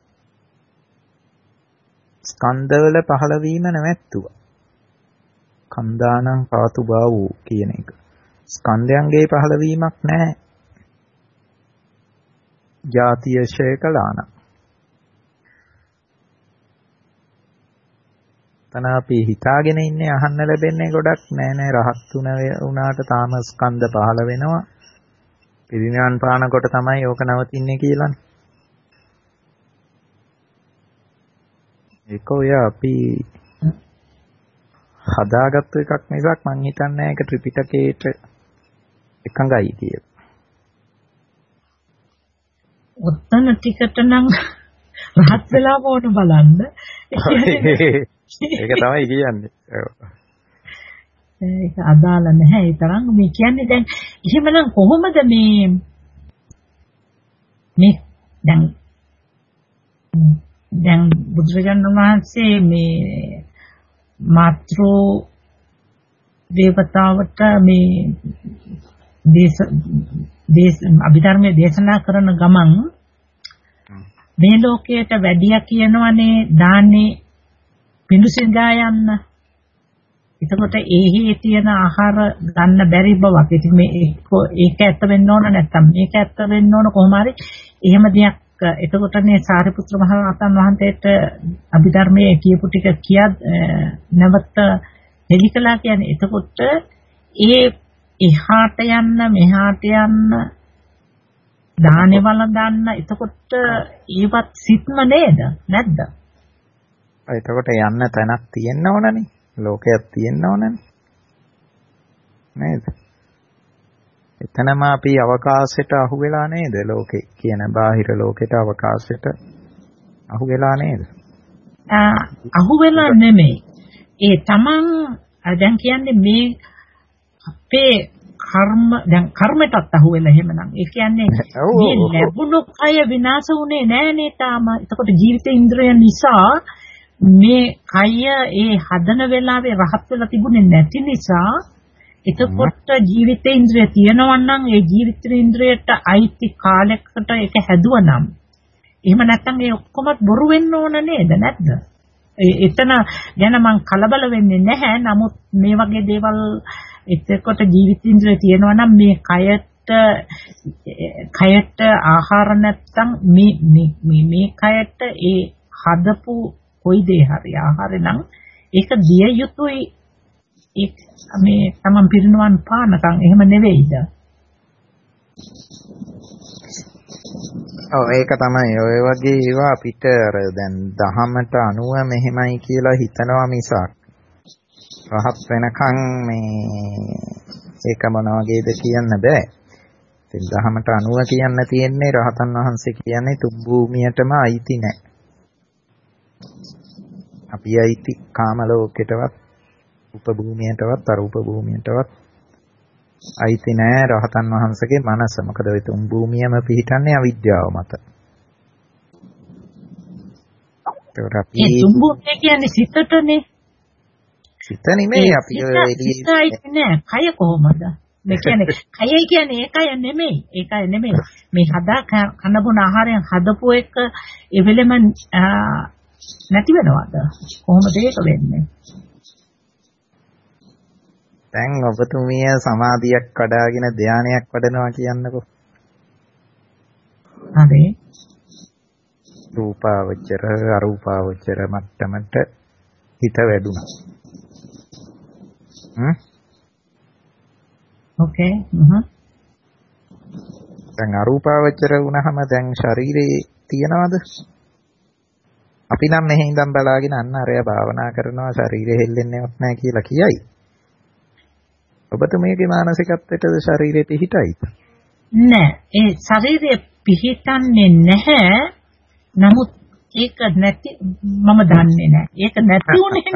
ස්කන්ධවල පහළවීම නැවැත්තුවා. කන්දානං පාතු බාවෝ කියන එක. ස්කන්ධයන්ගේ පහළවීමක් නැහැ. ජාතිය ක්ෂය කළා නම් තන අපි හිතාගෙන ඉන්නේ අහන්න ලැබෙන්නේ ගොඩක් නෑ නෑ රහත් වුණාට තාම ස්කන්ධ පහළ වෙනවා. පිරිනිවන් පානකොට තමයි ඕක නවතින්නේ කියලානේ. ඒක ඔය අපි හදාගත්තු එකක් මිසක් මං හිතන්නේ ඒක ත්‍රිපිටකයේට එකඟයි කියලා. ඔත්තන ටිකට නම් රහත් වෙලා වොන බලන්න. ඒක තමයි කියන්නේ. ඒක අදාළ නැහැ ඒ තරම්. මේ කියන්නේ දැන් එහෙමනම් කොහොමද මේ මේ දැන් දැන් බුදුරජාණන් වහන්සේ මේ මාතෘ දේවතාවට මේ දේශ දේශ අභිධර්මයේ දේශනා කරන ගමන් මේ ලෝකයට වැඩිය කියනවනේ දාන්නේ පිඬුසිඟා යන්න. එතකොට ඒහි තියෙන ආහාර ගන්න බැරි බවක්. ඉතින් මේ ඒක ඇත්ත වෙන්න ඕන නැත්නම් මේක ඇත්ත වෙන්න ඕන කොහොම හරි එහෙම දෙයක්. එතකොට මේ සාරිපුත්‍ර මහ රහතන් වහන්සේට අභිධර්මයේ කියපු ටික කියා නැවත දෙලිකලා කියන්නේ. එතකොට ඒ එහාට යන්න මෙහාට යන්න දානේ වල දාන්න. එතකොට ඒවත් සිත්ම නේද නැද්ද? එතකොට යන්න තැනක් තියෙන්න ඕනනේ. ලෝකයක් තියෙන්න ඕනනේ. නේද? එතනම අපි අවකාශයට අහු වෙලා නේද? ලෝකේ කියන බාහිර ලෝකෙට අවකාශයට අහු වෙලා නේද? අහු වෙලා නෙමෙයි. ඒ තමන් දැන් කියන්නේ මේ අපේ කර්ම දැන් කර්මයටත් අහු වෙලා එහෙමනම්. ඒ කියන්නේ මේ ලැබුණු කය විනාශ වුණේ නෑනේ තාම. එතකොට ජීවිත ඉන්ද්‍රය නිසා මේ කය ඒ හදන වෙලාවේ රහත් වෙලා තිබුණේ නැති නිසා එතකොට ජීවිතේන්ද්‍රය තියෙනවා නම් ඒ ජීවිතේන්ද්‍රයට අයිති කාලයකට ඒක හැදුවනම් එහෙම නැත්නම් ඒ ඔක්කොම බොරු වෙන්න ඕන නේද නැද්ද? එතන ගැන මං කලබල වෙන්නේ නැහැ. නමුත් මේ වගේ දේවල් එතකොට ජීවිතේන්ද්‍රය තියෙනවා නම් මේ කයට කයට ආහාර නැත්නම් මේ මේ මේ කයට ඒ හදපු කොයි දේ හරි ආහාරය නම් ඒක දිය යුතුයි. ඒ මේ තමන් පිරිනවන් පානකම් එහෙම නෙවෙයිද? ඔව් ඒක තමයි. ඔය වගේ ඒවා අපිට අර දැන් දහමට අනුව මෙහෙමයි කියලා හිතනවා මිසක් රහත් වෙනකන් මේ ඒක මොන වගේද කියන්න බෑ. ඉතින් දහමට අනුව කියන්න තියෙන්නේ රහතන් වහන්සේ කියන්නේ තුන් භූමියටම අයිති නෑ. අපි අයිති කාම ලෝකෙටවත් උපභූමියටවත් අරූප භූමියටවත් අයිති නෑ රහතන් වහන්සේගේ මනස. මොකද ඒ තුන් භූමියම පිහිටන්නේ අවිද්‍යාව මත. ඒ තුන් භූමිය කියන්නේ සිතටනේ. සිත නෙමෙයි අපි එළියේ නෑ. කය කොහොමද? මේ කියන්නේ කයයි කියන්නේ ඒකය නෙමෙයි. ඒකයි නෙමෙයි. මේ හදා කන බොන ආහාරයෙන් හදපු එක ඒ වෙලෙම නැති වෙනවද? කොහොමද ඒක වෙන්නේ? දැන් ඔබතුමිය සමාධියක් වඩාගෙන ධානයක් වඩනවා කියන්නකෝ. හරි. රූපාවචර අරූපාවචර මට්ටමට හිත වැඩුණා. හ්ම්? ඕකේ. හ්ම්. දැන් අරූපාවචර වුණාම දැන් ශරීරේ තියනවද? අපි නම් මෙහෙ ඉඳන් බලාගෙන අන්න අරය භාවනා කරනවා ශරීරෙ හෙල්ලෙන්නේවත් නැහැ කියලා කියයි. ඔබතුමියගේ මානසිකත්වයටද ශරීරෙ පිහිටයිද? නෑ. ඒ ශරීරය පිහිටන්නේ නැහැ. නමුත් ඒක නැති මම දන්නේ නැහැ. ඒක නැති උනේ.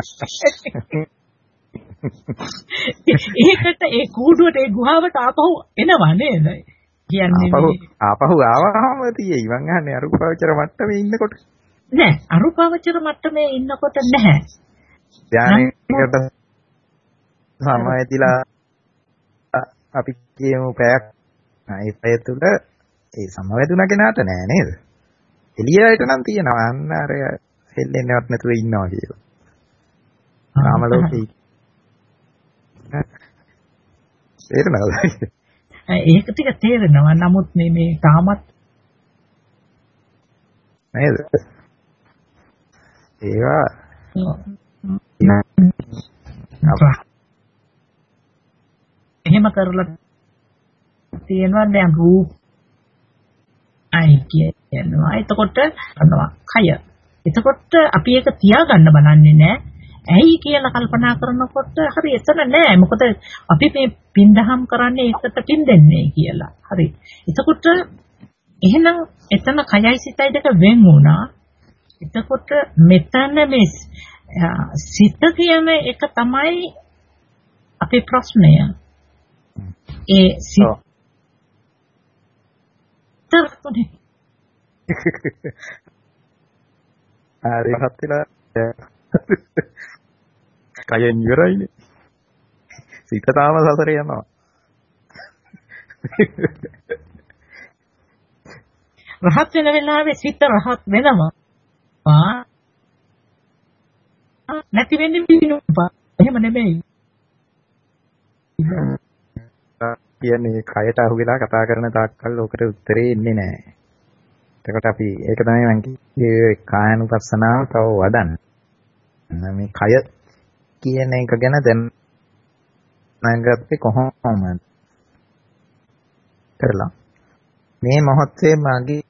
ඒකට ඒ කූඩුවට ඒ ගුහාවට ආපහු එනවා නේද? කියන්නේ ආපහු ආපහු ආවම තියෙයි. මං අහන්නේ අරූපාවචර මට්ටමේ ඉන්නකොට. නෑ අරූපාවචර මට්ටමේ ඉන්නකොට නැහැ. ධානයකට සමවැදිලා අපි කියමු පැයක් ඒ පැය තුල ඒ සමවැදුණ කෙනාට නෑ නේද? එළියට නම් තියෙනවා අන්න අර හෙල්ලෙන්නවත් නැතුව ඉන්නවා කියලා. කාම ලෝකේ තේරෙනවද? ඒක ටික තේරෙනවා. නමුත් මේ මේ තාමත් නේද? ඒවා එහෙම කරලා තියෙනවා. දැන් රූප අයි කියනවා. එතකොට කරනවා කය. එතකොට අපි ඒක තියාගන්න බලන්නේ නැහැ. ඇයි කියලා කල්පනා කරනකොට හරි එතන නෑ. මොකද අපි මේ පින්දහම් කරන්නේ ඒකට පින් දෙන්නේ කියලා. හරි. එතකොට එහෙනම් එතන කයයි සිතයි දෙක වෙන් වුණා. එතකොට මෙතන මේ සිත කියන එක තමයි අපේ ප්‍රශ්නය. ඒ සිත හරි හත්ලා කයෙන් ඉවරයිනේ. සිත තාම සසරේ යනවා. රහත් වෙන වෙලාවේ සිත රහත් වෙනවා. ආ නැති වෙන්නේ පිළිනුපා. එහෙම නෙමෙයි. කියන්නේ කයට අහු වෙලා කතා කරන තාක්කල් ඔකට උත්තරේ එන්නේ නැහැ. එතකොට අපි ඒක තමයි මම කිව්වේ කායනුපස්සනාව තව වඩන්න. මේ කය කියන එක ගැන දැන් මම ගත්තේ කොහොමද කරලා මේ මොහොතේ මගේ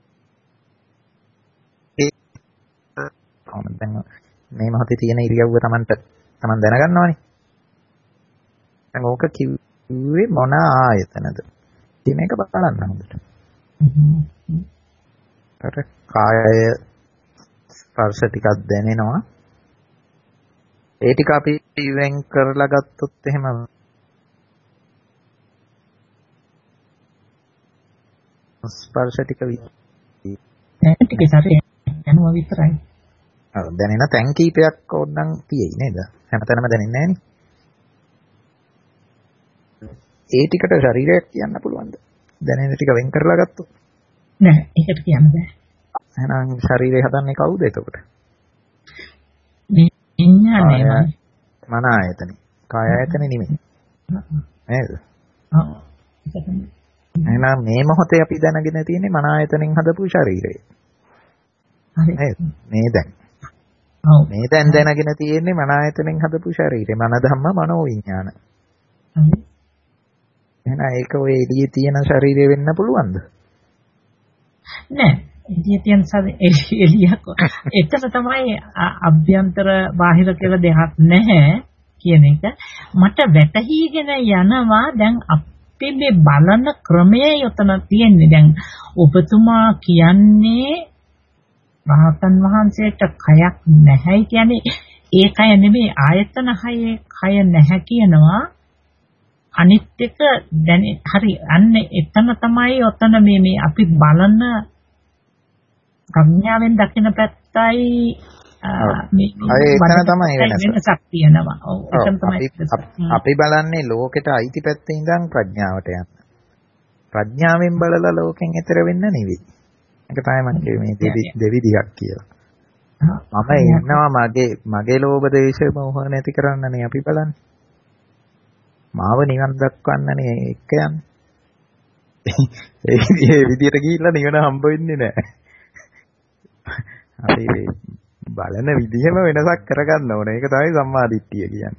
කොහොමද දැන් මේ මොහොතේ තියෙන ඉරියව්ව Tamanට Taman දැනගන්නවනේ. දැන් ඕක කිව්වේ මොන ආයතනද කියන එක බලන්න හොඳට. අර කාය ස්පර්ශ ටිකක් දැනෙනවා. ඒ ටික අපි වෙන් කරලා ගත්තොත් එහෙම ස්පර්ශ ටික විතරයි. ටික සරේ යනවා විතරයි. අර දැනෙන තැන් කීපයක් ඕනනම් තියෙයි නේද? හැමතැනම දැනෙන්නේ නැහනේ. ඒ ටිකට ශරීරයක් කියන්න පුළුවන්ද? දැනෙන ටික වෙන් කරලා ගත්තොත්. නෑ, ඒකට කියන්න බෑ. එහෙනම් ශරීරය හදන්නේ කවුද එතකොට? විඥානයයි. මන ආයතනෙ. කාය ආයතනෙ නෙමෙයි. නේද? ඔව්. එහෙනම් මේ මොහොතේ අපි දැනගෙන තියෙන්නේ මන ආයතනෙන් හදපු ශරීරය. හරි. මේ දැන්. ඔව්. මේ දැන් දැනගෙන තියෙන්නේ මන ආයතනෙන් හදපු ශරීරය. මන ධම්ම මනෝ විඥාන. හරි. එහෙනම් ඒක ඔය එළියේ තියෙන ශරීරය වෙන්න පුළුවන්ද? නෑ. එළියේ තියෙන එළියක් එතන තමයි අභ්‍යන්තර බාහිර කියලා දෙකක් නැහැ කියන එක මට වැටහිගෙන යනවා. දැන් අපි මේ බලන ක්‍රමයේ යතන තියෙන්නේ. දැන් ඔබතුමා කියන්නේ රහතන් වහන්සේට කයක් නැහැ කියන්නේ ඒ කය නෙමෙයි ආයතන හයේ කය නැහැ කියනවා. අනිත් එක දැන් හරි අන්න එතන තමයි ඔතන මේ මේ අපි බලන ප්‍රඥාවෙන් දකින පැත්තයි මේ එතන තමයි වෙනසක් තියෙනවා. ඔව් එතන තමයි අපි බලන්නේ ලෝකෙට අයිති පැත්තේ ඉඳන් ප්‍රඥාවට යන්න. ප්‍රඥාවෙන් බලලා ලෝකෙන් එතර වෙන්න නෙවෙයි. ඒක තමයි මම මේ දෙවිදියක් කියලා. මම ඉන්නවා මගේ මගේ ලෝභ දේශ මොහ නැති කරන්නනේ අපි බලන්නේ. මාව නිවන් දක්වන්නනේ එක යන්නේ. ඒ විදියට ගිහිල්ලා නිවන හම්බ වෙන්නේ නැහැ. අපි බලන විදිහම වෙනසක් කරගන්න ඕනේ. ඒක තමයි සම්මාදිට්ඨිය කියන්නේ.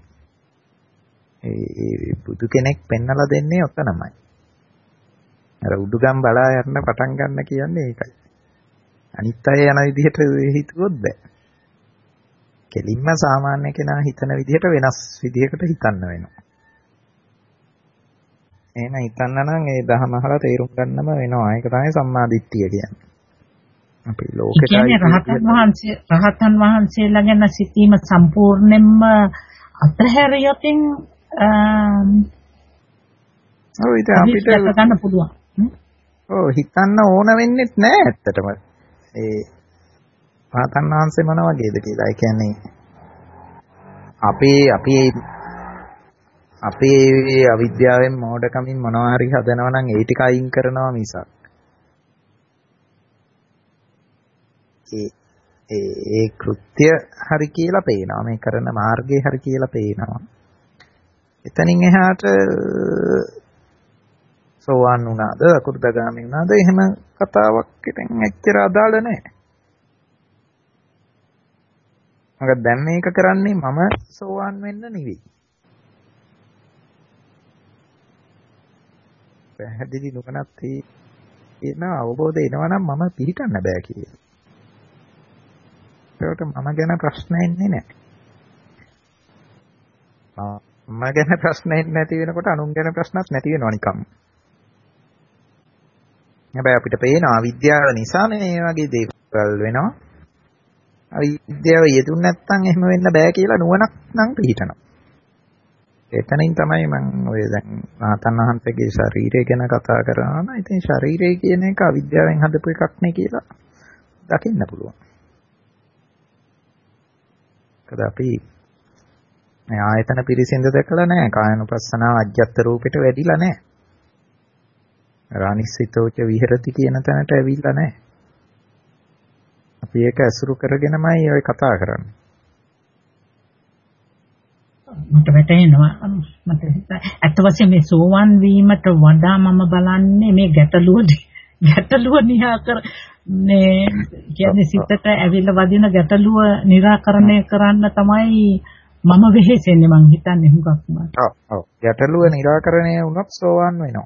ඒ බුදු කෙනෙක් පෙන්නලා දෙන්නේ ඔතනමයි. අර උඩුගම් බලා යන්න පටන් ගන්න කියන්නේ ඒකයි. අනිත් අය යන විදිහට හිතුවොත් බෑ. කෙලින්ම සාමාන්‍ය කෙනා හිතන විදිහට වෙනස් විදිහකට හිතන්න වෙනවා. එහෙම හිතන්න නම් ඒ දහම අහලා තේරුම් ගන්නම වෙනවා. ඒක තමයි සම්මාදිට්ඨිය කියන්නේ. අපි ලෝකෙට රහතන් වහන්සේ රහතන් වහන්සේලා ගැන සිතීම සම්පූර්ණයෙන්ම අත්හැරියොත් ඔව් ඉතින් අපිට ගන්න පුළුවන්. ඔව් හිතන්න ඕන වෙන්නේ නැහැ ඇත්තටම. ඒ රහතන් වහන්සේ මොන වගේද කියලා. ඒ කියන්නේ අපි අපි අපේ අවිද්‍යාවෙන් මෝඩකමින් මොනවා හරි හදනවා නම් ඒ ටික අයින් කරනවා මිසක් ඒ ඒ කෘත්‍ය හරි කියලා පේනවා. මේ කරන මාර්ගය හරි කියලා පේනවා. එතනින් එහාට සෝවාන් වුණාද අකුරුදගාමී වුණාද එහෙම කතාවක් ඉතින් එච්චර අදාළ නැහැ. මොකද දැන් මේක කරන්නේ මම සෝවාන් වෙන්න නෙවෙයි. පැහැදිලි නුවණක් තියෙන අවබෝධය එනවා නම් මම පිළිගන්න බෑ කියලා. ඒකට මම ගැන ප්‍රශ්න එන්නේ නැහැ. මම ගැන ප්‍රශ්න එන්නේ නැති වෙනකොට අනුන් ගැන ප්‍රශ්නත් නැති වෙනවා නිකම්. හැබැයි අපිට පේනවා අවිද්‍යාව නිසා මේ වගේ දේවල් වෙනවා. අවිද්‍යාව යෙදුන් නැත්නම් එහෙම වෙන්න බෑ කියලා නුවණක් නම් පිළිහිටනවා. එතනින් තමයි මම ඔය දැන් ආතන් වහන්සේගේ ශරීරය ගැන කතා කරනවා නම් ඉතින් ශරීරය කියන එක අවිද්‍යාවෙන් හදපු එකක් නේ කියලා දකින්න පුළුවන්. කද අපි මේ ආයතන පිරිසිඳ දැකලා නැහැ. කායනුපස්සනාව අජ්ජත් රූපෙට වැඩිලා නැහැ. රානිසිතෝච විහෙරති කියන තැනට ඇවිල්ලා නැහැ. අපි ඒක අසුරු කරගෙනමයි ඔය කතා කරන්නේ. මට වැටහෙනවා මට අත් වශයෙන් මේ සෝවන් වීමට වඩා මම බලන්නේ මේ ගැටලුව ගැටලුව නිහා කර මේ කියන්නේ සිතට ඇවිල්ලා වදින ගැටලුව निराකරණය කරන්න තමයි මම වෙහෙසෙන්නේ මං හිතන්නේ හුඟක් මට. ඔව් ඔව් ගැටලුව निराකරණය වුණොත් සෝවන් වෙනවා.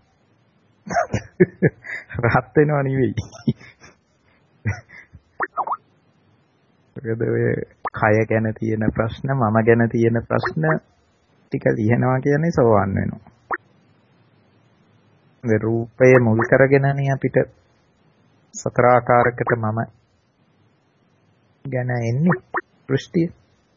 රහත් වෙනවා නෙවෙයි. ඒකද ඔය කය ගැන තියෙන ප්‍රශ්න මම ගැන තියෙන ප්‍රශ්න ටික ලියනවා කියන්නේ සෝවන් වෙනවා. ඒ රූපය මුල් කරගෙනනේ අපිට සතර ආකාරයකට මම ගැන එන්නේ දෘෂ්ටිය.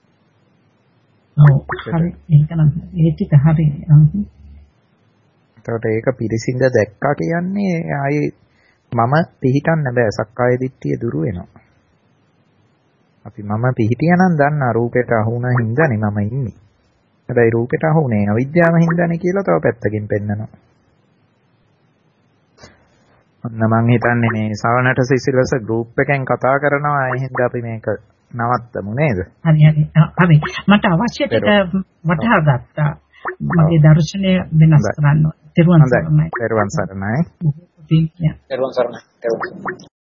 ඔව් හරි ඒක නම් ඒ ටික හරි. එතකොට ඒක පිරිසිඳ දැක්කා කියන්නේ ආයේ මම පිහිටන්න බෑ සක්කාය දිට්ඨිය දුරු වෙනවා. අපි මම පිහිටියා නම් දන්නා රූපයට අහු වුණා හින්දානේ මම ඉන්නේ. හැබැයි රූපයට අහු වුණේ අවිද්‍යාව හින්දානේ කියලා තව පැත්තකින් පෙන්නනවා. ඔන්න මං හිතන්නේ මේ සවනට සිසිලස ගෲප් එකෙන් කතා කරනවා ඒ හින්දා අපි මේක නවත්තමු නේද? හරි හරි. හරි. මට අවශ්‍ය ටික වටහා ගත්තා. මගේ දර්ශනය වෙනස් කරන්න. තෙරුවන් සරණයි. තෙරුවන් සරණයි. තෙරුවන් සරණයි.